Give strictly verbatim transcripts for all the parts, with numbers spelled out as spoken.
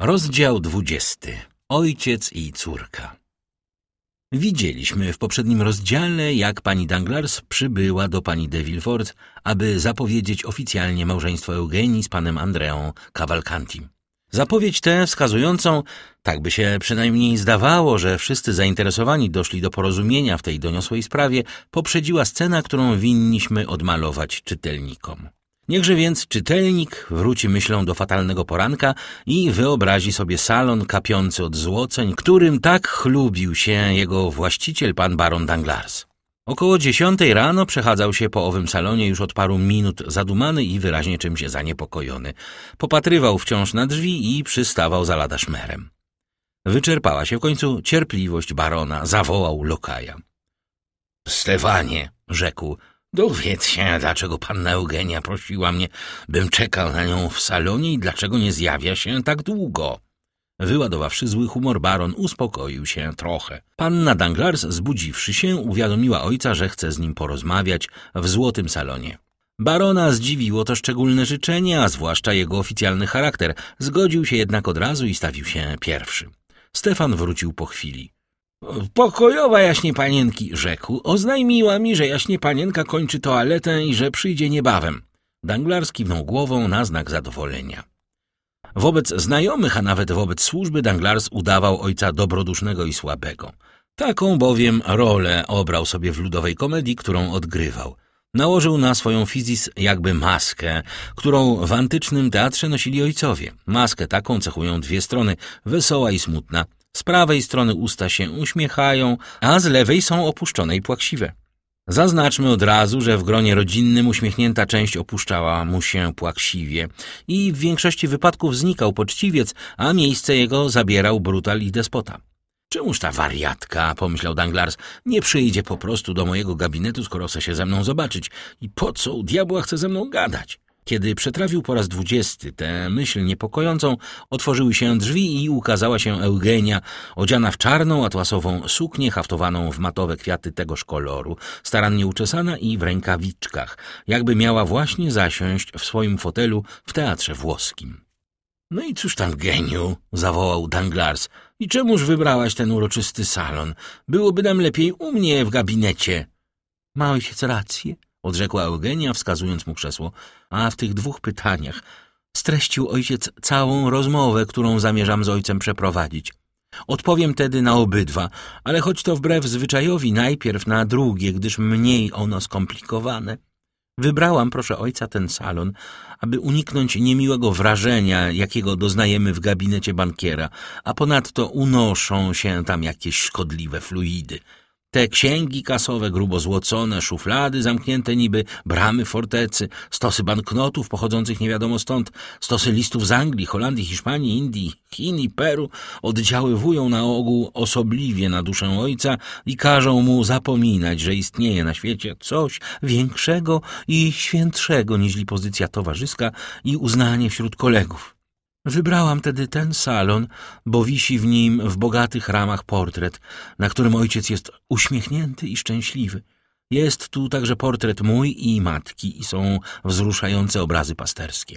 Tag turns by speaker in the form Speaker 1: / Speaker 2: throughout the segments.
Speaker 1: Rozdział dwudziesty. Ojciec i córka. Widzieliśmy w poprzednim rozdziale, jak pani Danglars przybyła do pani de Villefort, aby zapowiedzieć oficjalnie małżeństwo Eugenii z panem Andreą Cavalcantim. Zapowiedź tę wskazującą, tak by się przynajmniej zdawało, że wszyscy zainteresowani doszli do porozumienia w tej doniosłej sprawie, poprzedziła scena, którą winniśmy odmalować czytelnikom. Niechże więc czytelnik wróci myślą do fatalnego poranka i wyobrazi sobie salon kapiący od złoceń, którym tak chlubił się jego właściciel, pan baron Danglars. Około dziesiątej rano przechadzał się po owym salonie już od paru minut zadumany i wyraźnie czymś zaniepokojony. Popatrywał wciąż na drzwi i przystawał za lada szmerem. Wyczerpała się w końcu cierpliwość barona, zawołał lokaja. — Stefanie — rzekł — dowiedz się, dlaczego panna Eugenia prosiła mnie, bym czekał na nią w salonie i dlaczego nie zjawia się tak długo. Wyładowawszy zły humor, baron uspokoił się trochę. Panna Danglars, zbudziwszy się, uwiadomiła ojca, że chce z nim porozmawiać w złotym salonie. Barona zdziwiło to szczególne życzenie, a zwłaszcza jego oficjalny charakter. Zgodził się jednak od razu i stawił się pierwszy. Stefan wrócił po chwili. Pokojowa jaśnie panienki, rzekł, oznajmiła mi, że jaśnie panienka kończy toaletę i że przyjdzie niebawem. Danglars kiwnął głową na znak zadowolenia. Wobec znajomych, a nawet wobec służby Danglars udawał ojca dobrodusznego i słabego. Taką bowiem rolę obrał sobie w ludowej komedii, którą odgrywał. Nałożył na swoją fizis jakby maskę, którą w antycznym teatrze nosili ojcowie. Maskę taką cechują dwie strony, wesoła i smutna. Z prawej strony usta się uśmiechają, a z lewej są opuszczone i płaksiwe. Zaznaczmy od razu, że w gronie rodzinnym uśmiechnięta część opuszczała mu się płaksiwie i w większości wypadków znikał poczciwiec, a miejsce jego zabierał brutal i despota. Czemuż ta wariatka, pomyślał Danglars, nie przyjdzie po prostu do mojego gabinetu, skoro chce się ze mną zobaczyć i po co u diabła chce ze mną gadać? Kiedy przetrawił po raz dwudziesty tę myśl niepokojącą, otworzyły się drzwi i ukazała się Eugenia, odziana w czarną atłasową suknię haftowaną w matowe kwiaty tegoż koloru, starannie uczesana i w rękawiczkach, jakby miała właśnie zasiąść w swoim fotelu w teatrze włoskim. — No i cóż tam, geniu? — zawołał Danglars. — I czemuż wybrałaś ten uroczysty salon? Byłoby nam lepiej u mnie w gabinecie. — Ma ojciec rację — odrzekła Eugenia, wskazując mu krzesło, a w tych dwóch pytaniach streścił ojciec całą rozmowę, którą zamierzam z ojcem przeprowadzić. Odpowiem tedy na obydwa, ale choć to wbrew zwyczajowi najpierw na drugie, gdyż mniej ono skomplikowane. Wybrałam, proszę ojca, ten salon, aby uniknąć niemiłego wrażenia, jakiego doznajemy w gabinecie bankiera, a ponadto unoszą się tam jakieś szkodliwe fluidy. Te księgi kasowe, grubo złocone, szuflady zamknięte niby, bramy fortecy, stosy banknotów pochodzących nie wiadomo stąd, stosy listów z Anglii, Holandii, Hiszpanii, Indii, Chin i Peru oddziaływują na ogół osobliwie na duszę ojca i każą mu zapominać, że istnieje na świecie coś większego i świętszego niźli pozycja towarzyska i uznanie wśród kolegów. Wybrałam tedy ten salon, bo wisi w nim w bogatych ramach portret, na którym ojciec jest uśmiechnięty i szczęśliwy. Jest tu także portret mój i matki i są wzruszające obrazy pasterskie.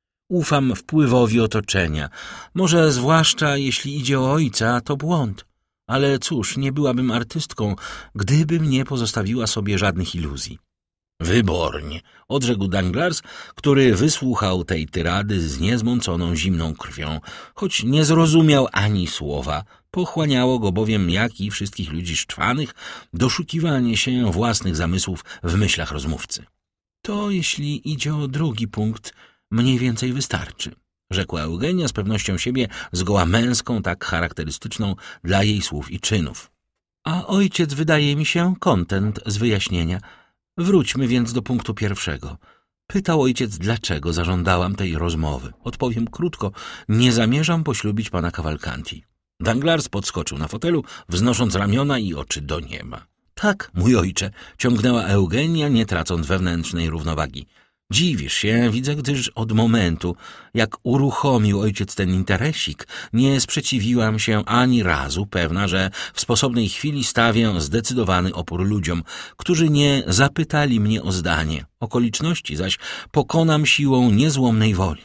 Speaker 1: Ufam wpływowi otoczenia. Może zwłaszcza jeśli idzie o ojca, to błąd. Ale cóż, nie byłabym artystką, gdybym nie pozostawiła sobie żadnych iluzji. Wybornie, odrzekł Danglars, który wysłuchał tej tyrady z niezmąconą zimną krwią, choć nie zrozumiał ani słowa. Pochłaniało go bowiem, jak i wszystkich ludzi szczwanych, doszukiwanie się własnych zamysłów w myślach rozmówcy. To, jeśli idzie o drugi punkt, mniej więcej wystarczy, rzekła Eugenia z pewnością siebie zgoła męską, tak charakterystyczną dla jej słów i czynów. A ojciec wydaje mi się kontent z wyjaśnienia. Wróćmy więc do punktu pierwszego. Pytał ojciec, dlaczego zażądałam tej rozmowy. Odpowiem krótko, nie zamierzam poślubić pana Cavalcanti. Danglars podskoczył na fotelu, wznosząc ramiona i oczy do nieba. Tak, mój ojcze, ciągnęła Eugenia, nie tracąc wewnętrznej równowagi. Dziwisz się, widzę, gdyż od momentu, jak uruchomił ojciec ten interesik, nie sprzeciwiłam się ani razu, pewna, że w sposobnej chwili stawię zdecydowany opór ludziom, którzy nie zapytali mnie o zdanie. Okoliczności zaś pokonam siłą niezłomnej woli.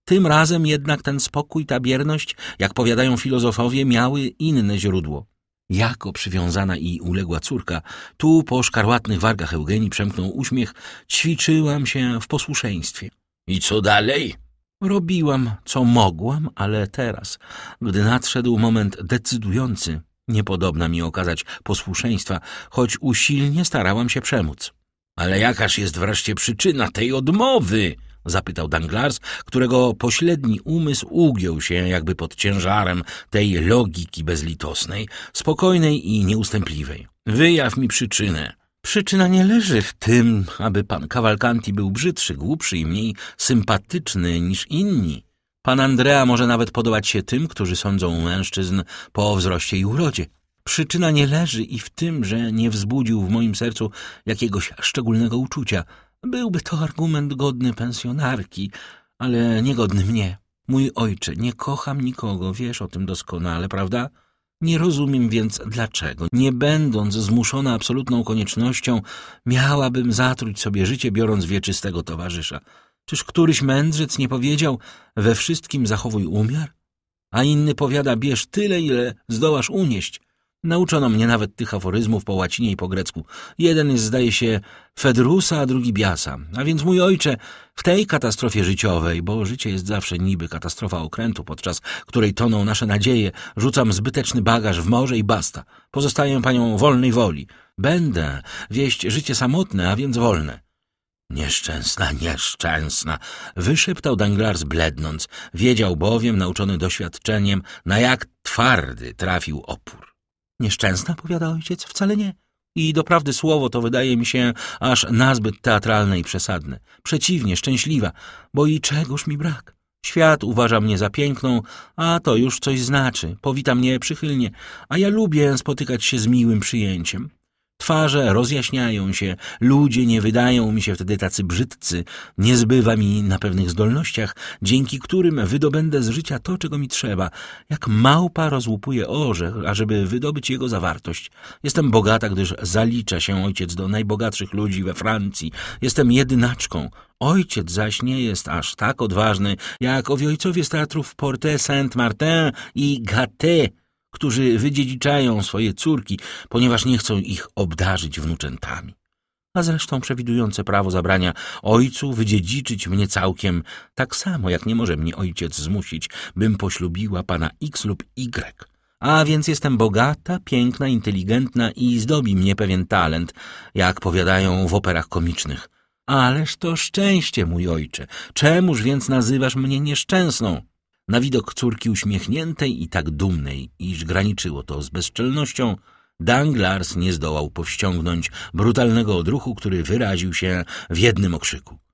Speaker 1: Tym razem jednak ten spokój, ta bierność, jak powiadają filozofowie, miały inne źródło. Jako przywiązana i uległa córka, tu po szkarłatnych wargach Eugenii przemknął uśmiech, ćwiczyłam się w posłuszeństwie. I co dalej? Robiłam, co mogłam, ale teraz, gdy nadszedł moment decydujący, niepodobna mi okazać posłuszeństwa, choć usilnie starałam się przemóc. Ale jakaż jest wreszcie przyczyna tej odmowy? Zapytał Danglars, którego pośredni umysł ugiął się jakby pod ciężarem tej logiki bezlitosnej, spokojnej i nieustępliwej. Wyjaw mi przyczynę. Przyczyna nie leży w tym, aby pan Cavalcanti był brzydszy, głupszy i mniej sympatyczny niż inni. Pan Andrea może nawet podobać się tym, którzy sądzą mężczyzn po wzroście i urodzie. Przyczyna nie leży i w tym, że nie wzbudził w moim sercu jakiegoś szczególnego uczucia. Byłby to argument godny pensjonarki, ale niegodny mnie. Mój ojcze, nie kocham nikogo, wiesz o tym doskonale, prawda? Nie rozumiem więc dlaczego, nie będąc zmuszona absolutną koniecznością, miałabym zatruć sobie życie, biorąc wieczystego towarzysza. Czyż któryś mędrzec nie powiedział, we wszystkim zachowuj umiar? A inny powiada, bierz tyle, ile zdołasz unieść. Nauczono mnie nawet tych aforyzmów po łacinie i po grecku. Jeden jest, zdaje się, Fedrusa, a drugi Biasa. A więc, mój ojcze, w tej katastrofie życiowej, bo życie jest zawsze niby katastrofa okrętu, podczas której toną nasze nadzieje, rzucam zbyteczny bagaż w morze i basta. Pozostaję panią wolnej woli. Będę wieść życie samotne, a więc wolne. Nieszczęsna, nieszczęsna, wyszeptał Danglars blednąc. Wiedział bowiem, nauczony doświadczeniem, na jak twardy trafił opór. Nieszczęsna, powiada ojciec, wcale nie. I doprawdy słowo to wydaje mi się aż nazbyt teatralne i przesadne. Przeciwnie, szczęśliwa, bo i czegoż mi brak. Świat uważa mnie za piękną, a to już coś znaczy. Powita mnie przychylnie, a ja lubię spotykać się z miłym przyjęciem. Twarze rozjaśniają się, ludzie nie wydają mi się wtedy tacy brzydcy, nie zbywa mi na pewnych zdolnościach, dzięki którym wydobędę z życia to, czego mi trzeba. Jak małpa rozłupuje orzech, ażeby wydobyć jego zawartość. Jestem bogata, gdyż zalicza się ojciec do najbogatszych ludzi we Francji. Jestem jedynaczką. Ojciec zaś nie jest aż tak odważny, jak owi ojcowie z teatrów Porte Saint-Martin i Gâté, którzy wydziedziczają swoje córki, ponieważ nie chcą ich obdarzyć wnuczętami. A zresztą przewidujące prawo zabrania ojcu wydziedziczyć mnie całkiem, tak samo jak nie może mnie ojciec zmusić, bym poślubiła pana X lub Y. A więc jestem bogata, piękna, inteligentna i zdobi mnie pewien talent, jak powiadają w operach komicznych. Ależ to szczęście, mój ojcze, czemuż więc nazywasz mnie nieszczęsną? Na widok córki uśmiechniętej i tak dumnej, iż graniczyło to z bezczelnością, Danglars nie zdołał powściągnąć brutalnego odruchu, który wyraził się w jednym okrzyku.